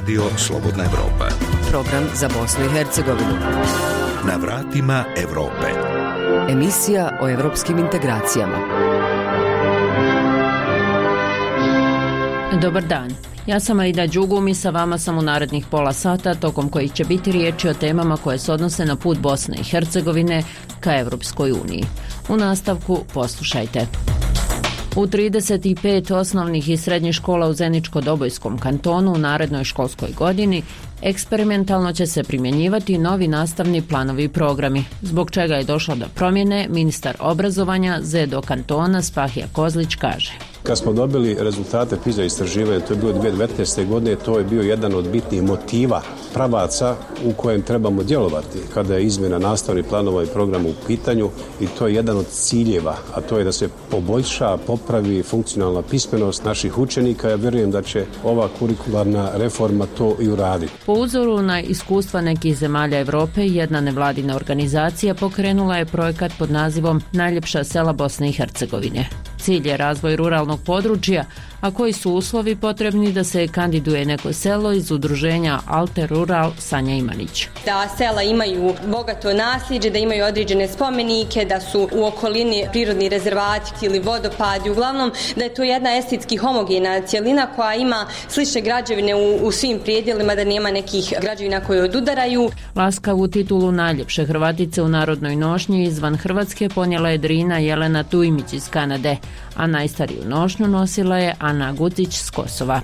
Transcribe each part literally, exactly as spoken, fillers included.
Radio Slobodna Evropa. Program za Bosnu i Hercegovinu. Na vratima Evrope. Emisija o evropskim integracijama. Dobar dan. Ja sam Aida Đugum i sa vama sam u narednih pola sata, tokom kojih će biti riječi o temama koje se odnose na put Bosne i Hercegovine ka Evropskoj uniji. U nastavku poslušajte. U trideset pet osnovnih i srednjih škola u Zeničko-Dobojskom kantonu u narednoj školskoj godini eksperimentalno će se primjenjivati novi nastavni planovi i programi, zbog čega je došlo do promjene. Ministar obrazovanja Zedo kantona Spahija Kozlić kaže: Kad smo dobili rezultate PISA istraživanja, to je bilo dvije tisuće devetnaeste. godine, to je bio jedan od bitnih motiva, pravaca u kojem trebamo djelovati kada je izmjena nastavnih planova i programa u pitanju, i to je jedan od ciljeva, a to je da se poboljša, popravi funkcionalna pismenost naših učenika. Ja vjerujem da će ova kurikularna reforma to i uraditi. Po uzoru na iskustva nekih zemalja Europe, jedna nevladina organizacija pokrenula je projekat pod nazivom Najljepša sela Bosne i Hercegovine. Cilj je razvoj ruralnog područja, a koji su uslovi potrebni da se kandiduje neko selo iz udruženja Alter Rural Sanja Imanić. Da sela imaju bogato nasljeđe, da imaju određene spomenike, da su u okolini prirodni rezervati ili vodopadi, uglavnom da je to jedna estetski homogena cjelina koja ima slične građevine u, u svim prijedjelima, da nema nekih građevina koje odudaraju. Laskavu titulu najljepše Hrvatice u narodnoj nošnji izvan Hrvatske ponijela je Drina Jelena Tujmić iz Kanade, a najstariju nošnju nosila je Ana Gutić s Kosova.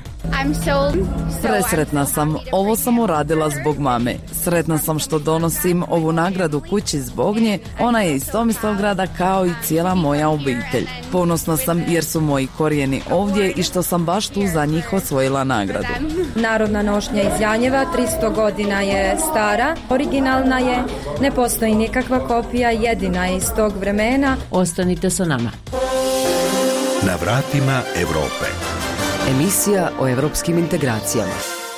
Presretna sam, ovo sam uradila zbog mame. Sretna sam što donosim ovu nagradu kući zbog nje, ona je iz Tomislavgrada kao i cijela moja obitelj. Ponosna sam jer su moji korijeni ovdje i što sam baš tu za njih osvojila nagradu. Narodna nošnja iz Janjeva, tristo godina je stara, originalna je, ne postoji nikakva kopija, jedina je iz tog vremena. Ostanite sa nama. Na vratima Evrope. Emisija o evropskim integracijama.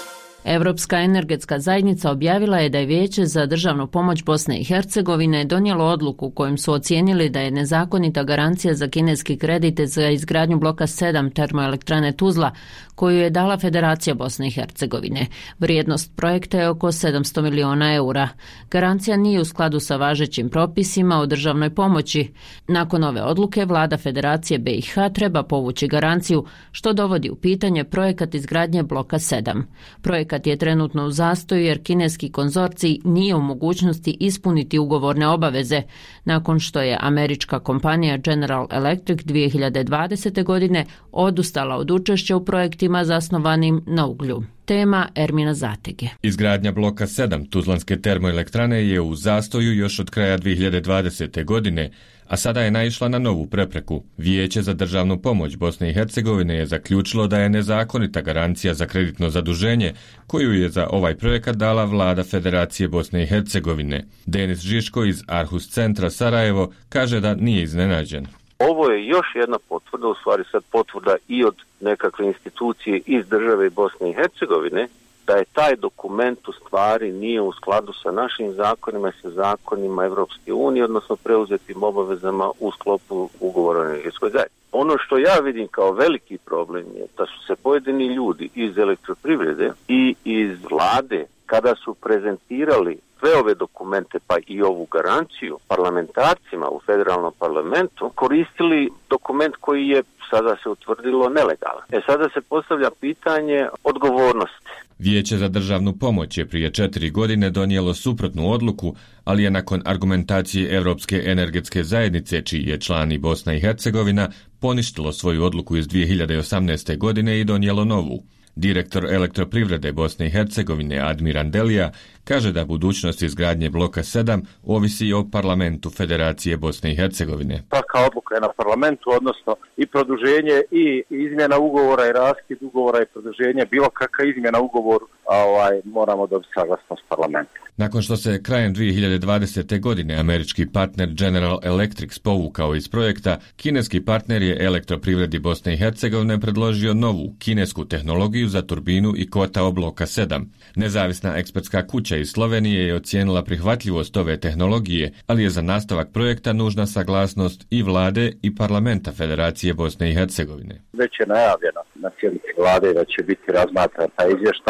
Europska energetska zajednica objavila je da je Vijeće za državnu pomoć Bosne i Hercegovine donijelo odluku kojom su ocijenili da je nezakonita garancija za kineski kredite za izgradnju bloka sedam termoelektrane Tuzla, koju je dala Federacija Bosne i Hercegovine. Vrijednost projekta je oko sedamsto miliona eura. Garancija nije u skladu sa važećim propisima o državnoj pomoći. Nakon ove odluke, vlada Federacije B i H treba povući garanciju, što dovodi u pitanje projekat izgradnje bloka sedam. Projekat je trenutno u zastoju jer kineski konzorcij nije u mogućnosti ispuniti ugovorne obaveze, nakon što je američka kompanija General Electric dvije hiljade dvadesete. godine odustala od učešća u projektima zasnovanim na uglju. Tema Ermina Zatege. Izgradnja bloka sedam Tuzlanske termoelektrane je u zastoju još od kraja dvije hiljade dvadesete. godine, a sada je naišla na novu prepreku. Vijeće za državnu pomoć Bosne i Hercegovine je zaključilo da je nezakonita garancija za kreditno zaduženje koju je za ovaj projekat dala vlada Federacije Bosne i Hercegovine. Denis Žiško iz Arhus centra Sarajevo kaže da nije iznenađen. Ovo je još jedna potvrda, u stvari sad potvrda i od nekakve institucije iz države Bosne i Hercegovine, da je taj dokument u stvari nije u skladu sa našim zakonima i sa zakonima Evropske unije, odnosno preuzetim obavezama u sklopu ugovora o energetskoj zajednici. Ono što ja vidim kao veliki problem je da su se pojedini ljudi iz elektroprivrede i iz vlade, kada su prezentirali sve ove dokumente, pa i ovu garanciju parlamentarcima u federalnom parlamentu, koristili dokument koji je sada se utvrdilo nelegalan. E sada se postavlja pitanje odgovornosti. Vijeće za državnu pomoć je prije četiri godine donijelo suprotnu odluku, ali je nakon argumentacije Europske energetske zajednice, čiji je član i Bosna i Hercegovina, poništilo svoju odluku iz dvije hiljade osamnaeste. godine i donijelo novu. Direktor elektroprivrede Bosne i Hercegovine Admir Andelija kaže da budućnost izgradnje bloka sedam ovisi o parlamentu Federacije Bosne i Hercegovine. Taka odluka je na parlamentu, odnosno i produženje i izmjena ugovora i raskid ugovora i produženje bilo kakva izmjena ugovoru, a ovaj moramo dobiti saglasnost parlamenta. Nakon što se krajem dvije hiljade dvadesete. godine američki partner General Electric povukao iz projekta, kineski partner je elektroprivredi Bosne i Hercegovine predložio novu kinesku tehnologiju za turbinu i kotao bloka sedam. Nezavisna ekspertska kuća iz Slovenije je ocijenila prihvatljivost ove tehnologije, ali je za nastavak projekta nužna saglasnost i vlade i parlamenta Federacije Bosne i Hercegovine. Već je najavljeno na sjednici vlade da će biti razmatran taj izvještaj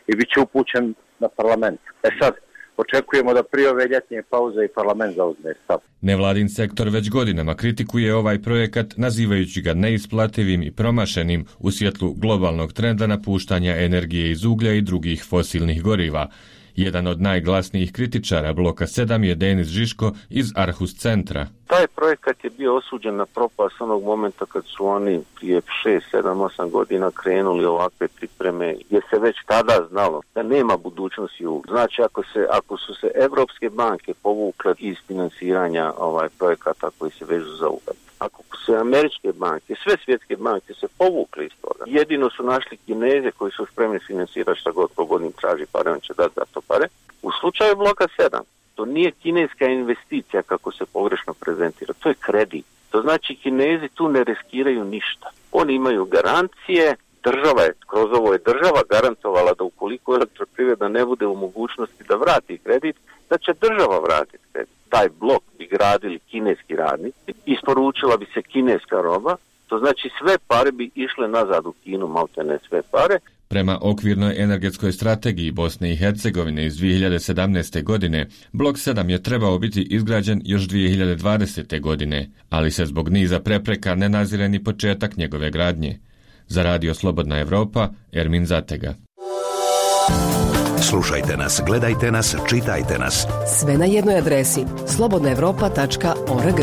i bit će upućen na parlament. E sad, očekujemo da prije ove ljetnje pauze i parlament zauzme stav. Nevladin sektor već godinama kritikuje ovaj projekat, nazivajući ga neisplativim i promašenim u svjetlu globalnog trenda napuštanja energije iz uglja i drugih fosilnih goriva. Jedan od najglasnijih kritičara bloka sedam je Denis Žiško iz Arhus centra. Taj projekat je bio osuđen na propast onog momenta kad su oni prije šest, sedam, osam godina krenuli ovakve pripreme, jer se već tada znalo da nema budućnosti u uglju. Znači, ako, se, ako su se evropske banke povukle iz finansiranja ovaj projekata koji se vežu za ugalj, ako su američke banke, sve svjetske banke se povukle iz toga, jedino su našli Kineze koji su spremni finansirati šta god pogodnim traži pare, on će dati za to pare. U slučaju bloka sedam, to nije kineska investicija kako se pogrešno prezentira, to je kredit. To znači Kinezi tu ne riskiraju ništa. Oni imaju garancije, država je, kroz ovo je država garantovala da ukoliko elektroprivreda ne bude u mogućnosti da vrati kredit, da će država vratiti kredit. Taj blok bi gradili kineski radnici, isporučila bi se kineska roba, to znači sve pare bi išle nazad u Kinu, maltene sve pare. Prema okvirnoj energetskoj strategiji Bosne i Hercegovine iz dvije hiljade sedamnaeste. godine, blok sedam je trebao biti izgrađen još dvije hiljade dvadesete. godine, ali se zbog niza prepreka ne nazire ni početak njegove gradnje. Za Radio Slobodna Evropa, Ermin Zatega. Slušajte nas, gledajte nas, čitajte nas. Sve na jednoj adresi slobodna evropa tačka org.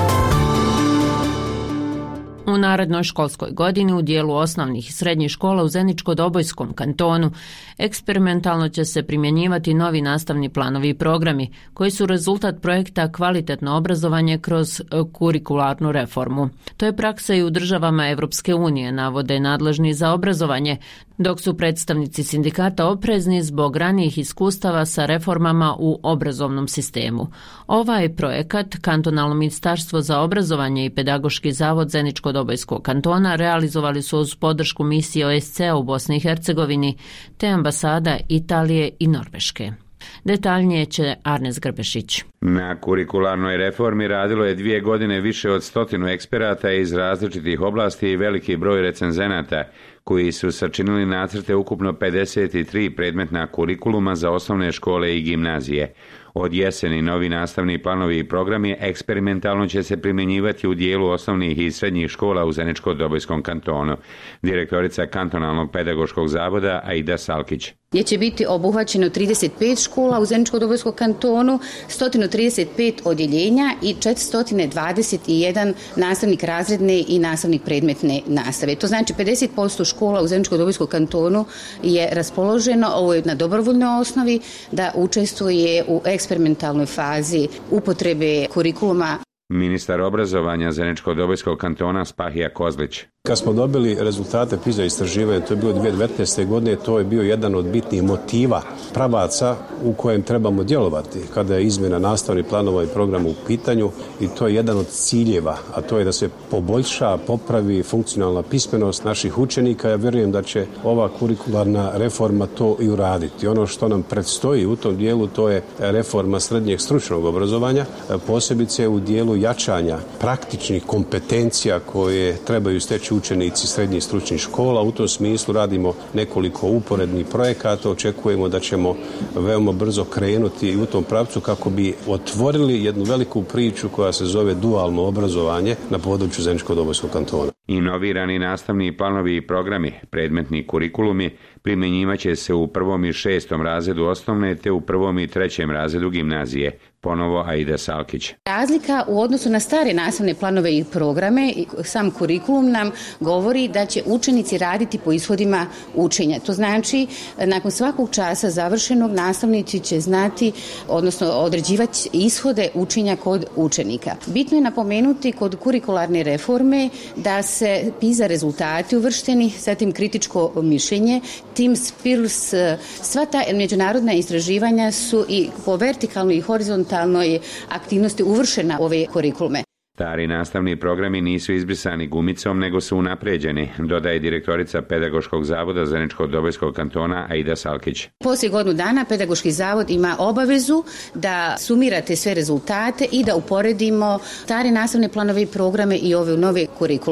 U narednoj školskoj godini u dijelu osnovnih i srednjih škola u Zeničko-Dobojskom kantonu eksperimentalno će se primjenjivati novi nastavni planovi i programi koji su rezultat projekta Kvalitetno obrazovanje kroz kurikularnu reformu. To je praksa i u državama Evropske unije, navode nadležni za obrazovanje, dok su predstavnici sindikata oprezni zbog ranijih iskustava sa reformama u obrazovnom sistemu. Ovaj projekat Kantonalno ministarstvo za obrazovanje i Pedagoški zavod Zeničko-Dobojskog kantona realizovali su uz podršku misije O S C-a u Bosni i Hercegovini te ambasada Italije i Norveške. Detaljnije će Arnes Grbešić. Na kurikularnoj reformi radilo je dvije godine više od stotinu eksperata iz različitih oblasti i veliki broj recenzenata koji su sačinili nacrte ukupno pedeset tri predmetna kurikuluma za osnovne škole i gimnazije. Od jeseni novi nastavni planovi i programi eksperimentalno će se primjenjivati u dijelu osnovnih i srednjih škola u Zeničko-Dobojskom kantonu. Direktorica Kantonalnog pedagoškog zavoda Aida Salkić. Gdje će biti obuhvaćeno trideset pet škola u Zeničko-Dobojskom kantonu, sto trideset pet odjeljenja i četiristo dvadeset jedan nastavnik razredne i nastavnik predmetne nastave. To znači pedeset posto škola u Zeničko-Dobojskom kantonu je raspoloženo, ovo je na dobrovoljnoj osnovi, da učestvuje u eksperimentalnoj fazi upotrebe kurikuluma. Ministar obrazovanja Zeničko-Dobojskog kantona Spahija Kozlić. Kad smo dobili rezultate PISA istraživanja, to je bilo dvije hiljade devetnaeste. godine, to je bio jedan od bitnih motiva, pravaca u kojem trebamo djelovati kada je izmjena nastavnih planova i programa u pitanju, i to je jedan od ciljeva, a to je da se poboljša, popravi funkcionalna pismenost naših učenika. Ja vjerujem da će ova kurikularna reforma to i uraditi. Ono što nam predstoji u tom dijelu, to je reforma srednjeg stručnog obrazovanja, posebice u dijelu jačanja praktičnih kompetencija koje trebaju steći učenici srednjih stručnih škola. U tom smislu radimo nekoliko uporednih projekata, očekujemo da ćemo veoma brzo krenuti u tom pravcu kako bi otvorili jednu veliku priču koja se zove dualno obrazovanje na području Zeničko-Dobojskog kantona. Inovirani nastavni planovi i programi, predmetni kurikulumi, primjenjivat će se u prvom i šestom razredu osnovne te u prvom i trećem razredu gimnazije. Ponovo Aida Salkić. Razlika u odnosu na stare nastavne planove i programe, sam kurikulum nam govori da će učenici raditi po ishodima učenja. To znači, nakon svakog časa završenog nastavnici će znati, odnosno određivati ishode učenja kod učenika. Bitno je napomenuti kod kurikularne reforme da se PISA rezultati uvršteni, zatim kritičko mišljenje, Team Spirls, sva ta međunarodna istraživanja su i po vertikalnoj i horizontalnoj aktivnosti uvršena ove kurikulume. Stari nastavni programi nisu izbrisani gumicom, nego su unapređeni, dodaje direktorica Pedagoškog zavoda Zeničko-Dobojskog kantona Aida Salkić. Poslije godinu dana Pedagoški zavod ima obavezu da sumirate sve rezultate i da uporedimo stare nastavne planove i programe i ove nove kurikulume.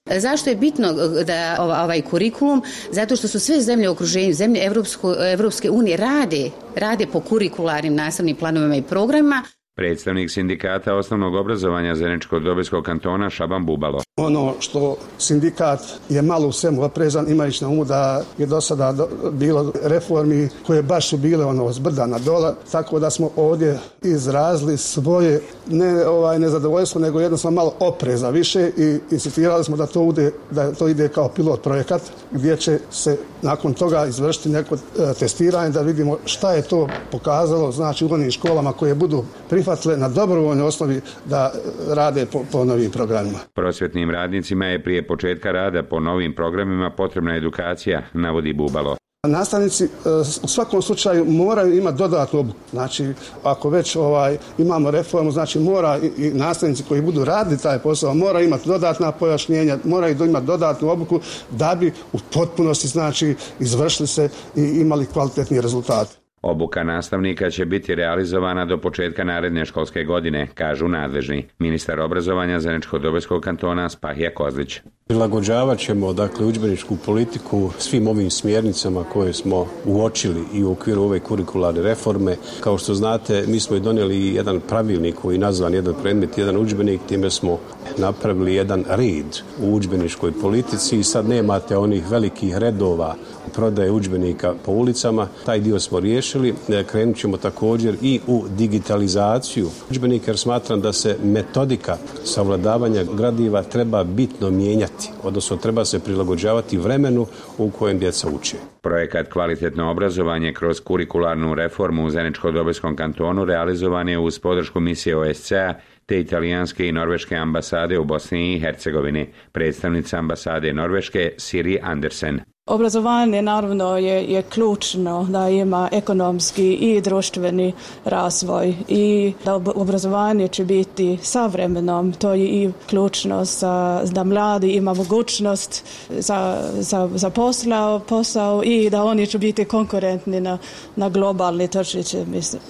Zašto je bitno da ovaj kurikulum? Zato što su sve zemlje u okruženju, zemlje Evropsko, Evropske unije rade, rade po kurikularnim nastavnim planovima i programima. Predstavnik sindikata osnovnog obrazovanja Zeničko-Dobojskog kantona Šaban Bubalo. Ono što sindikat je malo u svemu oprezan, imajući na umu da je do sada do, bilo reformi koje baš su bile ono zbrda na dola, tako da smo ovdje izrazili svoje ne ovaj nezadovoljstvo, nego jednostavno malo opreza više i insistirali smo da to, ude, da to ide kao pilot projekat gdje će se nakon toga izvršiti neko testiranje da vidimo šta je to pokazalo, znači u onim školama koje budu prihvatile na dobrovoljnoj osnovi da rade po, po novim programima. Prosvjetnim radnicima je prije početka rada po novim programima potrebna edukacija, navodi Bubalo. Nastavnici u svakom slučaju moraju imati dodatnu obuku. Znači, ako već ovaj, imamo reformu, znači mora i, i nastavnici koji budu radili taj posao, moraju imati dodatna pojašnjenja, moraju imati dodatnu obuku da bi u potpunosti znači, izvršili se i imali kvalitetni rezultat. Obuka nastavnika će biti realizovana do početka naredne školske godine, kažu nadležni. Ministar obrazovanja Zeničko-Dobojskog kantona Spahija Kozlić. Prilagođavat ćemo dakle udžbeničku politiku svim ovim smjernicama koje smo uočili i u okviru ove kurikularne reforme. Kao što znate, mi smo i donijeli jedan pravilnik koji je nazvan jedan predmet, jedan udžbenik, time smo napravili jedan red u udžbeničkoj politici i sad nemate onih velikih redova prodaje udžbenika po ulicama. Taj dio smo riješili. Krenut ćemo također i u digitalizaciju udžbenika jer smatram da se metodika savladavanja gradiva treba bitno mijenjati, odnosno treba se prilagođavati vremenu u kojem djeca uče. Projekat Kvalitetno obrazovanje kroz kurikularnu reformu u Zeničko-Dobojskom kantonu realizovan je uz podršku misije O S C A te italijanske i norveške ambasade u Bosni i Hercegovini. Predstavnica ambasade Norveške Siri Andersen. Obrazovanje naravno je, je ključno da ima ekonomski i društveni razvoj i da obrazovanje će biti sa vremenom. To je i ključno za, da mladi ima mogućnost za, za, za posao, posao i da oni će biti konkurentni na, na globalni tržište.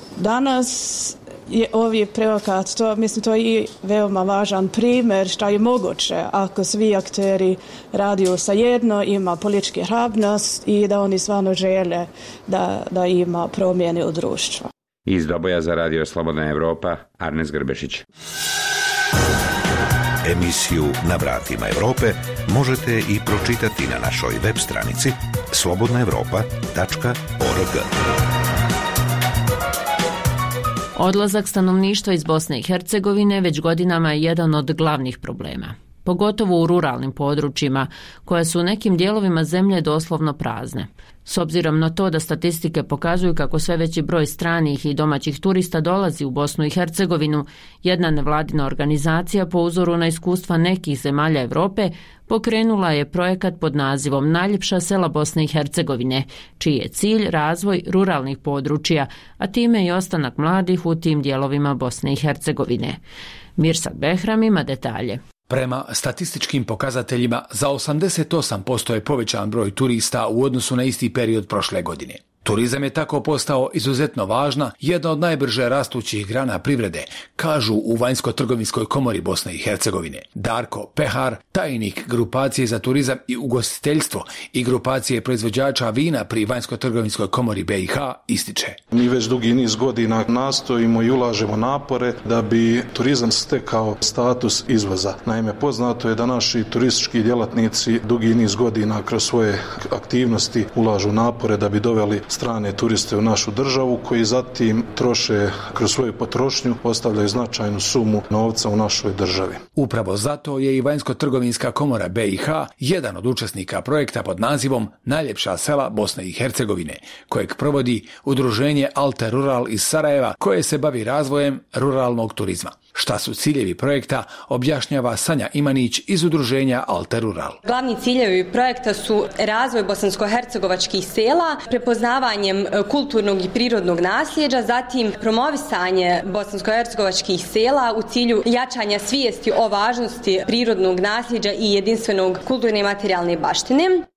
Danas je ovaj projekat, to, mislim, to je i veoma važan primjer što je moguće ako svi akteri radiju sa jedno, ima politički hrabrost i da oni stvarno žele da, da ima promjene u društvu. Iz Doboja za Radio Slobodna Evropa, Arnes Grbešić. Emisiju Na vratima Evrope možete i pročitati na našoj web stranici slobodna evropa tačka org. Odlazak stanovništva iz Bosne i Hercegovine već godinama je jedan od glavnih problema, pogotovo u ruralnim područjima, koja su u nekim dijelovima zemlje doslovno prazne. S obzirom na to da statistike pokazuju kako sve veći broj stranih i domaćih turista dolazi u Bosnu i Hercegovinu, jedna nevladina organizacija po uzoru na iskustva nekih zemalja Europe pokrenula je projekat pod nazivom Najljepša sela Bosne i Hercegovine, čiji je cilj razvoj ruralnih područja, a time i ostanak mladih u tim dijelovima Bosne i Hercegovine. Mirsad Behram ima detalje. Prema statističkim pokazateljima, za osamdeset osam posto je povećan broj turista u odnosu na isti period prošle godine. Turizam je tako postao izuzetno važna, jedna od najbrže rastućih grana privrede, kažu u Vanjsko-trgovinskoj komori Bosne i Hercegovine. Darko Pehar, tajnik grupacije za turizam i ugostiteljstvo i grupacije proizvođača vina pri Vanjsko-trgovinskoj komori B i H, ističe. Mi već dugi niz godina nastojimo i ulažemo napore da bi turizam stekao status izvoza. Naime, poznato je da naši turistički djelatnici dugi niz godina kroz svoje aktivnosti ulažu napore da bi doveli strane turiste u našu državu koji zatim troše kroz svoju potrošnju, ostavljaju značajnu sumu novca u našoj državi. Upravo zato je i Vanjsko-trgovinska komora B i H jedan od učesnika projekta pod nazivom Najljepša sela Bosne i Hercegovine, kojeg provodi udruženje Alter Rural iz Sarajeva koje se bavi razvojem ruralnog turizma. Šta su ciljevi projekta, objašnjava Sanja Imanić iz udruženja Alter Rural. Glavni ciljevi projekta su razvoj bosansko-hercegovačkih sela, prepoznavanjem kulturnog i prirodnog nasljeđa, zatim promovisanje bosansko-hercegovačkih sela u cilju jačanja svijesti o važnosti prirodnog nasljeđa i jedinstvenog kulturne i materijalne baštine.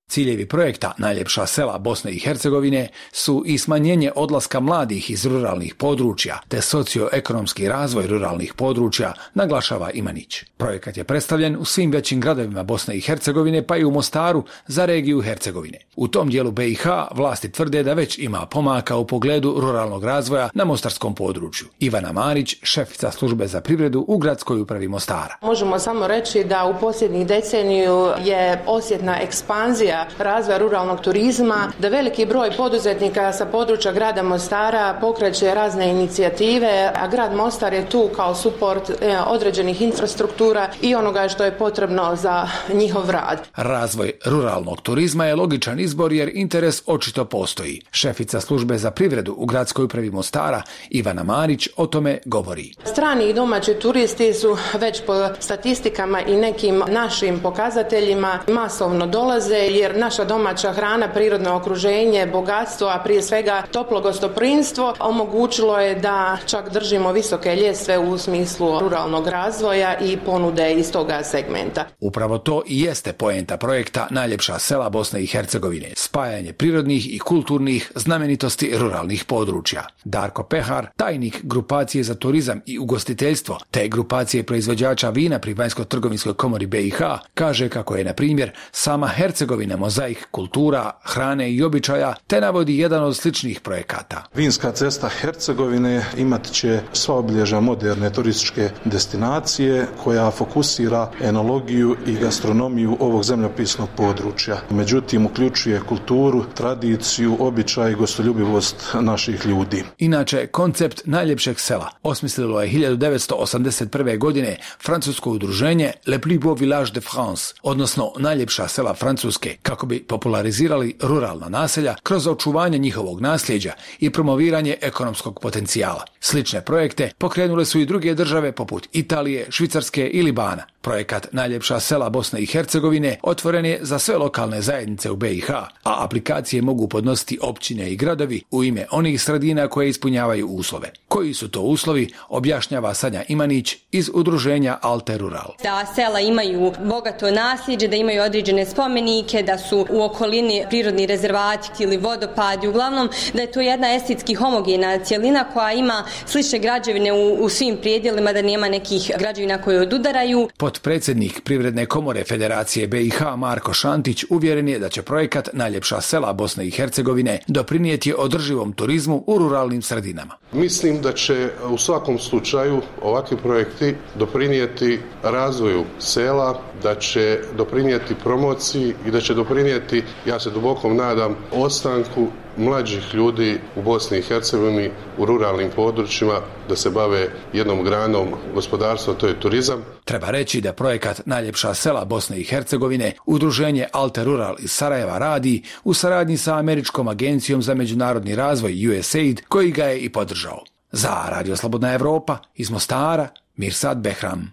Ciljevi projekta Najljepša sela Bosne i Hercegovine su i smanjenje odlaska mladih iz ruralnih područja te socioekonomski razvoj ruralnih područja, naglašava Imanić. Projekat je predstavljen u svim većim gradovima Bosne i Hercegovine pa i u Mostaru za regiju Hercegovine. U tom dijelu B i H vlasti tvrde da već ima pomaka u pogledu ruralnog razvoja na mostarskom području. Ivana Marić, šefica službe za privredu u gradskoj upravi Mostara. Možemo samo reći da u posljednjih deceniju je osjetna ekspanzija razvoja ruralnog turizma, da veliki broj poduzetnika sa područja grada Mostara pokreće razne inicijative, a grad Mostar je tu kao suport određenih infrastruktura i onoga što je potrebno za njihov rad. Razvoj ruralnog turizma je logičan izbor jer interes očito postoji. Šefica službe za privredu u gradskoj upravi Mostara, Ivana Marić, o tome govori. Strani i domaći turisti su već po statistikama i nekim našim pokazateljima masovno dolaze jer naša domaća hrana, prirodno okruženje, bogatstvo, a prije svega toplo gostoprimstvo omogućilo je da čak držimo visoke ljestve u smislu ruralnog razvoja i ponude iz toga segmenta. Upravo to i jeste poenta projekta Najljepša sela Bosne i Hercegovine, spajanje prirodnih i kulturnih znamenitosti ruralnih područja. Darko Pehar, tajnik grupacije za turizam i ugostiteljstvo te grupacije proizvođača vina pri Vanjsko-trgovinskoj komori B i H, kaže kako je, na primjer, sama Hercegovina mozaik kultura, hrane i običaja, te navodi jedan od sličnih projekata. Vinska cesta Hercegovine imat će sva obilježja moderne turističke destinacije koja fokusira enologiju i gastronomiju ovog zemljopisnog područja. Međutim, uključuje kulturu, tradiciju, običaj i gostoljubivost naših ljudi. Inače, koncept najljepšeg sela osmislilo je hiljadu devetsto osamdeset prve. godine francusko udruženje Le Plus Beau Village de France, odnosno najljepša sela Francuske, kako bi popularizirali ruralna naselja kroz očuvanje njihovog nasljeđa i promoviranje ekonomskog potencijala. Slične projekte pokrenule su i druge države poput Italije, Švicarske i Libana. Projekat Najljepša sela Bosne i Hercegovine otvoren je za sve lokalne zajednice u B i H, a aplikacije mogu podnositi općine i gradovi u ime onih sredina koje ispunjavaju uslove. Koji su to uslovi, objašnjava Sanja Imanić iz udruženja Alte Rural. Da sela imaju bogato nasljeđe, da imaju određene spomenike, da su u okolini prirodni rezervati ili vodopadi, uglavnom da je to jedna estetski homogena cjelina koja ima slične građevine u, u svim prijedjelima, da nema nekih građevina koje odudaraju. Potpredsjednik Privredne komore Federacije B i H Marko Šantić uvjeren je da će projekat Najljepša sela Bosne i Hercegovine doprinijeti održivom turizmu u ruralnim sredinama. Mislim da će u svakom slučaju ovakvi projekti doprinijeti razvoju sela, da će doprinijeti promociji i da će doprinijeti, ja se duboko nadam, ostanku mlađih ljudi u Bosni i Hercegovini u ruralnim područjima da se bave jednom granom gospodarstva, to je turizam. Treba reći da projekat Najljepša sela Bosne i Hercegovine udruženje Alte Rural iz Sarajeva radi u saradnji sa Američkom agencijom za međunarodni razvoj U S A I D koji ga je i podržao. Za Radio Slobodna Evropa iz Mostara, Mirsad Behram.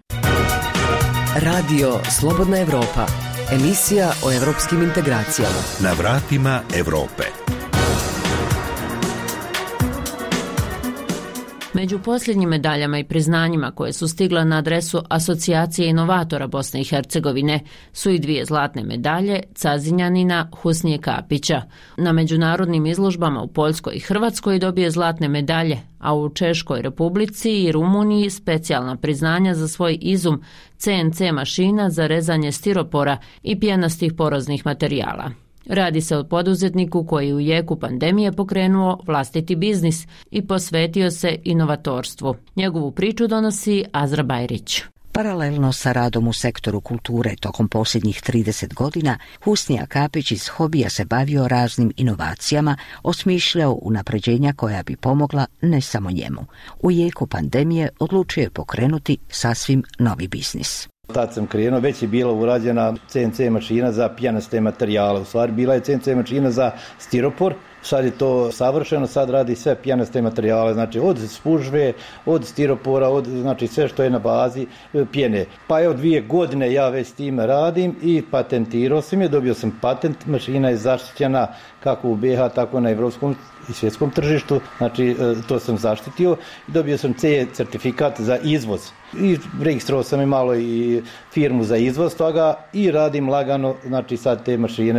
Radio Slobodna Evropa, emisija o evropskim integracijama. Na vratima Evrope. Među posljednjim medaljama i priznanjima koje su stigla na adresu Asocijacije inovatora Bosne i Hercegovine su i dvije zlatne medalje Cazinjanina Husnije Kapića. Na međunarodnim izložbama u Poljskoj i Hrvatskoj dobije zlatne medalje, a u Češkoj Republici i Rumuniji specijalna priznanja za svoj izum C N C mašina za rezanje stiropora i pijenastih poroznih materijala. Radi se o poduzetniku koji u jeku pandemije pokrenuo vlastiti biznis i posvetio se inovatorstvu. Njegovu priču donosi Azra Bajrić. Paralelno sa radom u sektoru kulture tokom posljednjih trideset godina, Husnija Kapić iz hobija se bavio raznim inovacijama, osmišljao unapređenja koja bi pomogla ne samo njemu. U jeku pandemije odlučio je pokrenuti sasvim novi biznis. Tad sam krenuo, već je bila urađena C N C mašina za pjenaste materijale. U stvari bila je C N C mašina za stiropor, sad je to savršeno, sad radi sve pjenaste materijale, znači od spužve, od stiropora, od znači sve što je na bazi pjene. Pa evo dvije godine ja već s time radim i patentirao sam je, dobio sam patent, mašina je zaštićena kako u B H, tako na evropskom i svjetskom tržištu, znači to sam zaštitio. Dobio sam C certifikat za izvoz i registrovao sam i malo i firmu za izvoz toga i radim lagano, znači sad te mašine.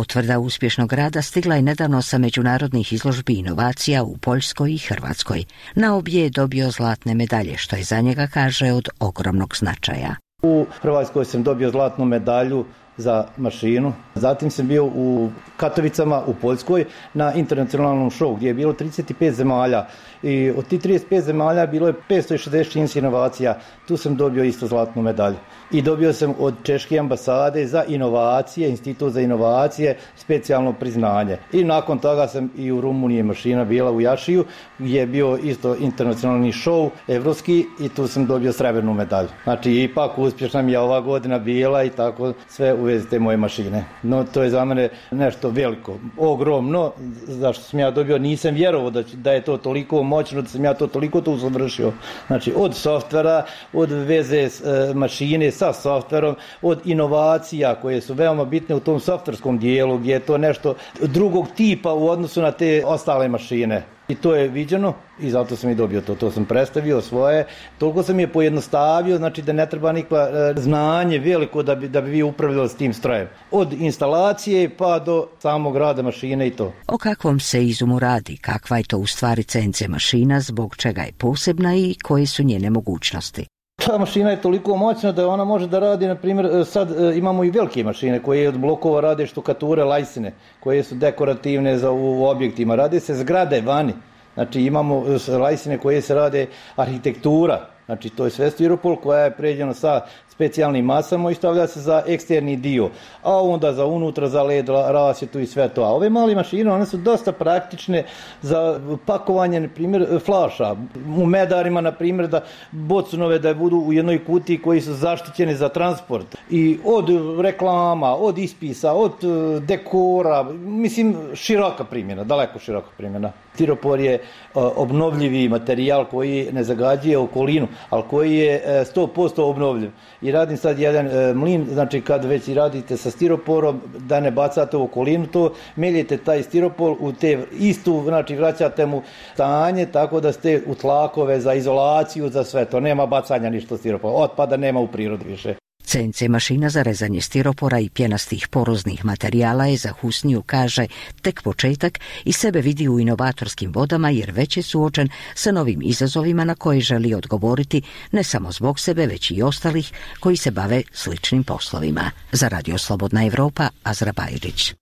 Potvrda uspješnog rada stigla je nedavno sa međunarodnih izložbi inovacija u Poljskoj i Hrvatskoj. Na obje je dobio zlatne medalje, što je za njega, kaže, od ogromnog značaja. U Hrvatskoj sam dobio zlatnu medalju za mašinu. Zatim sam bio u Katovicama u Poljskoj na internacionalnom show gdje je bilo trideset pet zemalja i od tih trideset pet zemalja bilo je petsto šezdeset inovacija. Tu sam dobio isto zlatnu medalju. I dobio sam od Češke ambasade za inovacije, Institut za inovacije, specijalno priznanje. I nakon toga sam i u Rumuniji mašina bila u Jašiju gdje je bio isto internacionalni show evropski i tu sam dobio srebrnu medalju. Znači ipak uspješna mi je ova godina bila i tako sve u vezi te moje mašine. No to je za mene nešto veliko, ogromno, zašto sam ja dobio, nisam vjerovao da, da je to toliko moćno, da sam ja to toliko to usavršio. Znači od softvera, od veze s, e, mašine sa softverom, od inovacija koje su veoma bitne u tom softverskom dijelu gdje je to nešto drugog tipa u odnosu na te ostale mašine. I to je viđeno i zato sam i dobio to. To sam predstavio svoje, toliko sam je pojednostavio, znači da ne treba nikakva e, znanje veliko da bi, da bi vi upravljali s tim strojem. Od instalacije pa do samog rada mašine i to. O kakvom se izumu radi, kakva je to u stvari C N C mašina, zbog čega je posebna i koje su njene mogućnosti? Ta mašina je toliko moćna da ona može da radi, na primjer, sad imamo i velike mašine koje od blokova rade štukature, lajsine, koje su dekorativne za, u objektima. Rade se zgrade vani, znači imamo lajsine koje se rade arhitektura, znači to je sve stiropol koja je pređena sa specijalnim masama i stavlja se za eksterni dio, a onda za unutra, za led, rasvjetu i sve to. A ove male mašine, one su dosta praktične za pakovanje, na primjer, flaša. U medarima, na primjer, da bocunove da budu u jednoj kutiji koji su zaštićeni za transport. I od reklama, od ispisa, od dekora, mislim, široka primjena, daleko široka primjena. Stiropor je obnovljivi materijal koji ne zagađuje okolinu, ali koji je sto posto obnovljiv. I radim sad jedan e, mlin, znači kad već i radite sa stiroporom, da ne bacate u okolinu to, meljete taj stiropor u te istu, znači vraćate mu stanje tako da ste u tlakove za izolaciju, za sve to. Nema bacanja ništa stiropora, otpada nema u prirodi više. C N C mašina za rezanje stiropora i pjenastih poroznih materijala je za Husniju, kaže, tek početak i sebe vidi u inovatorskim vodama jer već je suočen sa novim izazovima na koje želi odgovoriti ne samo zbog sebe, već i ostalih koji se bave sličnim poslovima. Za Radio Slobodna Evropa, Azra Bajrić.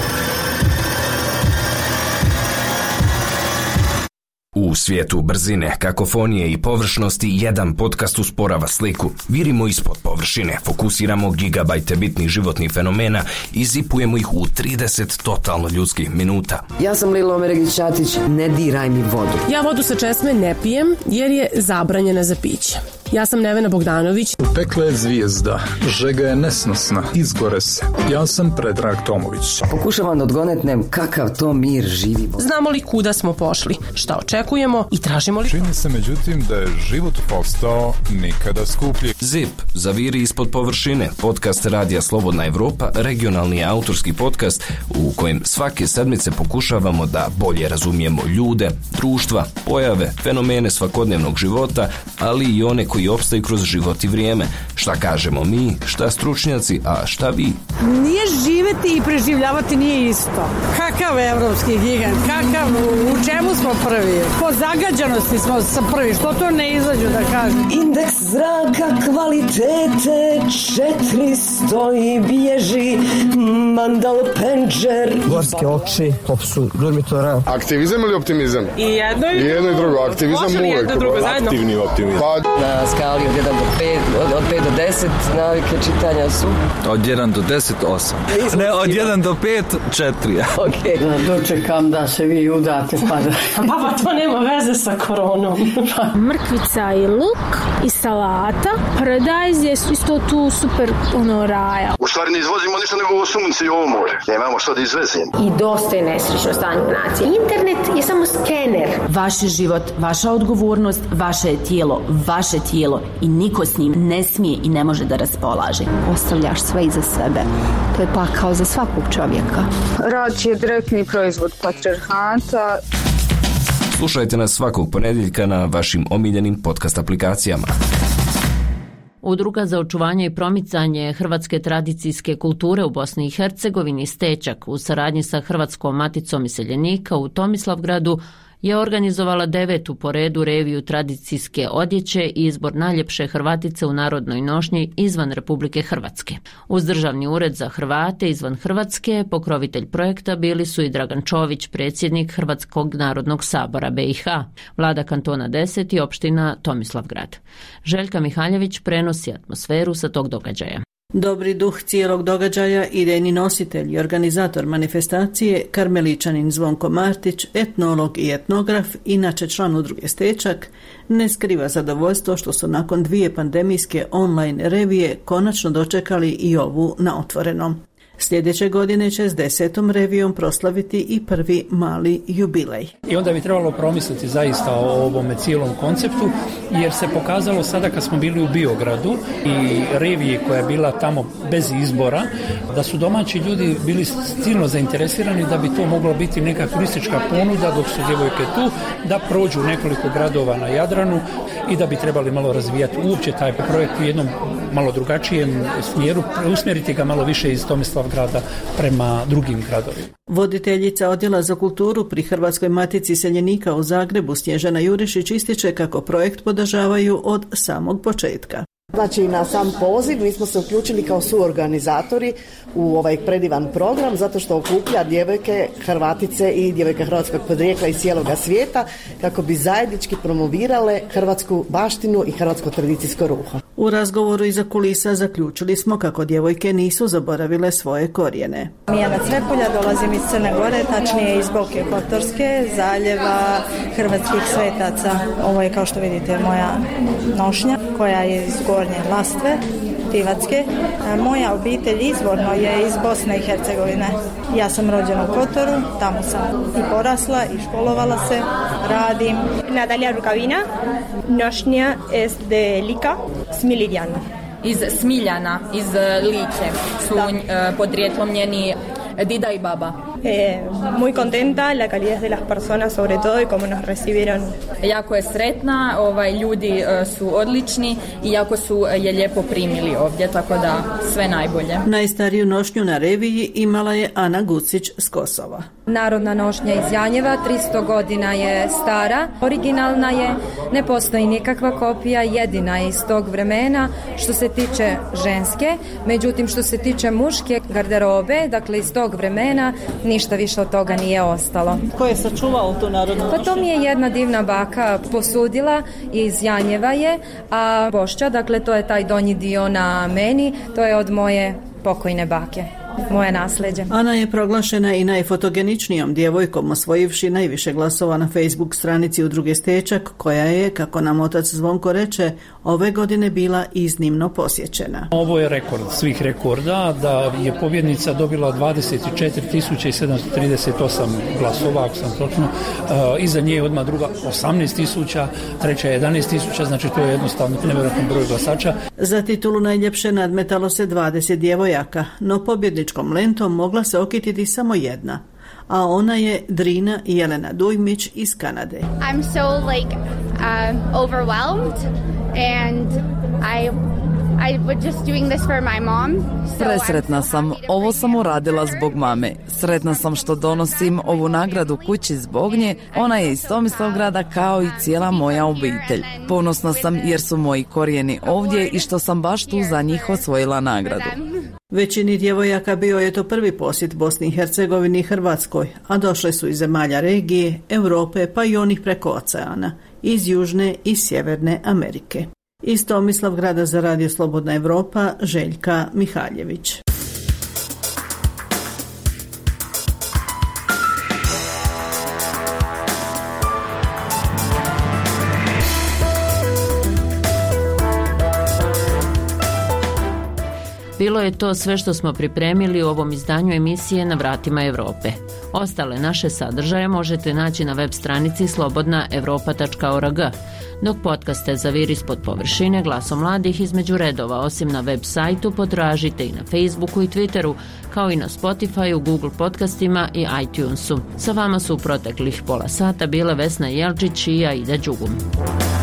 U svijetu brzine, kakofonije i površnosti jedan podcast usporava sliku. Virimo ispod površine, fokusiramo gigabajte bitnih životnih fenomena i zipujemo ih u trideset totalno ljudskih minuta. Ja sam Lilo Omeregić-Ćatić, ne diraj mi vodu. Ja vodu sa česme ne pijem jer je zabranjena za piće. Ja sam Nevena Bogdanović. Pekla je zvijezda, žega je nesnosna, izgore se. Ja sam Predrag Tomović. Pokušavam da odgonetnem kakav to mir živi. Znamo li kuda smo pošli, šta očekujemo i tražimo li... Čini se međutim da je život postao nikada skuplji. Zip, zaviri ispod površine, podcast Radija Slobodna Evropa, regionalni autorski podcast u kojem svake sedmice pokušavamo da bolje razumijemo ljude, društva, pojave, fenomene svakodnevnog života, ali i one koji koji opstaju kroz život i vrijeme. Šta kažemo mi, šta stručnjaci, a šta vi? Nije živjeti i preživljavati nije isto. Kakav evropski gigant, kakav, u čemu smo prvi? Po zagađanosti smo sa prvi, što to ne izađu da kažem? Indeks zraka kvalitete četiristo i bježi Mandal Penđer. Gorske oči, popsu dormitora. Aktivizam ili optimizam? I jedno i, I jedno i drugo. Aktivizam uvijek. Može li jedno drugo zajedno? Aktivni optimizam. Pa... Na skali od jedan do pet, od, od pet do deset, navike čitanja su? Od jedan do deset, osam. Ne, od jedan do pet, četiri. Okay. Da dočekam da se vi udate pa da... Pa to nema veze sa koronom. Mrkvica i luk i salata. Paradajz je isto tu super ono raja. U stvari ne izvozimo ništa nego ovo sunce i ovo more. Nemamo što da izvezimo. I dosta je nesrećno stanje nacije. Internet je samo skener. Vaš život, vaša odgovornost, vaše tijelo, vaše tijelo i niko s njim ne smije i ne može da raspolaže. Ostavljaš sve iza sebe. To je pakao za svakog čovjeka. Rad je direktni proizvod patrijarhata. Slušajte nas svakog ponedjeljka na vašim omiljenim podcast aplikacijama. Udruga za očuvanje i promicanje hrvatske tradicijske kulture u Bosni i Hercegovini Stečak u saradnji sa Hrvatskom maticom iseljenika u Tomislavgradu je organizovala devetu po redu reviju tradicijske odjeće i izbor najljepše Hrvatice u narodnoj nošnji izvan Republike Hrvatske. Uz Državni ured za Hrvate izvan Hrvatske, pokrovitelj projekta bili su i Dragan Čović, predsjednik Hrvatskog narodnog sabora B i H, vlada kantona deset i opština Tomislavgrad. Željka Mihaljević prenosi atmosferu sa tog događaja. Dobri duh cijelog događaja, idejni nositelj i organizator manifestacije, karmeličanin Zvonko Martić, etnolog i etnograf, inače član udruge Stečak, ne skriva zadovoljstvo što su nakon dvije pandemijske online revije konačno dočekali i ovu na otvorenom. Sljedeće godine će s desetom revijom proslaviti i prvi mali jubilej. I onda bi trebalo promisliti zaista o ovome cijelom konceptu, jer se pokazalo sada kad smo bili u Biogradu i reviji koja je bila tamo bez izbora, da su domaći ljudi bili silno zainteresirani da bi to moglo biti neka turistička ponuda dok su djevojke tu, da prođu nekoliko gradova na Jadranu i da bi trebali malo razvijati uopće taj projekt u jednom malo drugačijem smjeru, usmjeriti ga malo više iz Tomislavgrada prema drugim gradovima. Voditeljica odjela za kulturu pri Hrvatskoj matici iseljenika u Zagrebu Snježana Jurišić ističe kako projekt podržavaju od samog početka. Znači, na sam poziv mi smo se uključili kao suorganizatori u ovaj predivan program zato što okuplja djevojke Hrvatice i djevojke hrvatskog podrijekla iz cijeloga svijeta kako bi zajednički promovirale hrvatsku baštinu i hrvatsko tradicijsko ruho. U razgovoru iza kulisa zaključili smo kako djevojke nisu zaboravile svoje korijene. Mijana Crepulja, dolazim iz Crne Gore, tačnije iz Boke Kotorske, zaljeva hrvatskih svetaca. Ovo je, kao što vidite, moja nošnja koja je iz Gornje Lastve, Tivatske. Moja obitelj izvorno je iz Bosne i Hercegovine. Ja sam rođena u Kotoru, tamo sam i porasla i školovala se, radim. Nadalja Rukavina, nošnja es de Lika, Smilivjana. Iz Smiljana, iz Like, su uh, podrijetlom njeni dida i baba. Eh, muy contenta, la calidad de las personas sobre todo y cómo nos recibieron. Jako je sretna, ovaj, ljudi uh, su odlični i jako su je lijepo primili ovdje, tako da sve najbolje. Najstariju nošnju na reviji imala je Ana Gucić s Kosova. Narodna nošnja iz Janjeva, tristo godina je stara, originalna je, ne postoji nikakva kopija, jedina je iz tog vremena što se tiče ženske, međutim što se tiče muške garderobe, dakle iz tog vremena, ništa više od toga nije ostalo. Ko je sačuvao tu narodnu nošnju? Pa to mi je jedna divna baka posudila, iz Janjeva je, a Bošća, dakle to je taj donji dio na meni, to je od moje pokojne bake. Moje nasljeđe. Ana je proglašena i najfotogeničnijom djevojkom, osvojivši najviše glasova na Facebook stranici udruge Stečak, koja je, kako nam otac Zvonko reče, ove godine bila iznimno posjećena. Ovo je rekord svih rekorda, da je pobjednica dobila dvadeset četiri tisuće sedamsto trideset osam glasova, ako sam točno. Uh, iza nje je odmah druga osamnaest tisuća, treća jedanaest tisuća, znači to je jednostavno nevjerojatan broj glasača. Za titulu najljepše nadmetalo se dvadeset djevojaka, no pobjedničkom lentom mogla se okititi samo jedna, a ona je Drina Jelena Dujmić iz Kanade. I'm so like uh, overwhelmed and I I was just doing this for my mom. So Presretna sam, ovo sam uradila zbog mame. Sretna sam što donosim ovu nagradu kući zbog nje, ona je iz Tomislavgrada kao i cijela moja obitelj. Ponosna sam jer su moji korijeni ovdje i što sam baš tu za njih osvojila nagradu. Većini djevojaka bio je to prvi posjet Bosni i Hercegovini i Hrvatskoj, a došle su iz zemalja regije, Europe pa i onih preko oceana, iz Južne i Sjeverne Amerike. Iz Tomislavgrada za Radio Slobodna Evropa, Željka Mihaljević. Bilo je to sve što smo pripremili u ovom izdanju emisije Na vratima Europe. Ostale naše sadržaje možete naći na web stranici slobodna evropa tačka org, dok podcaste Zavir ispod površine Glasom mladih između redova, osim na web sajtu, potražite i na Facebooku i Twitteru, kao i na Spotifyu, Google podcastima i iTunesu. Sa vama su u proteklih pola sata bile Vesna Jelčić i Aida Đugum.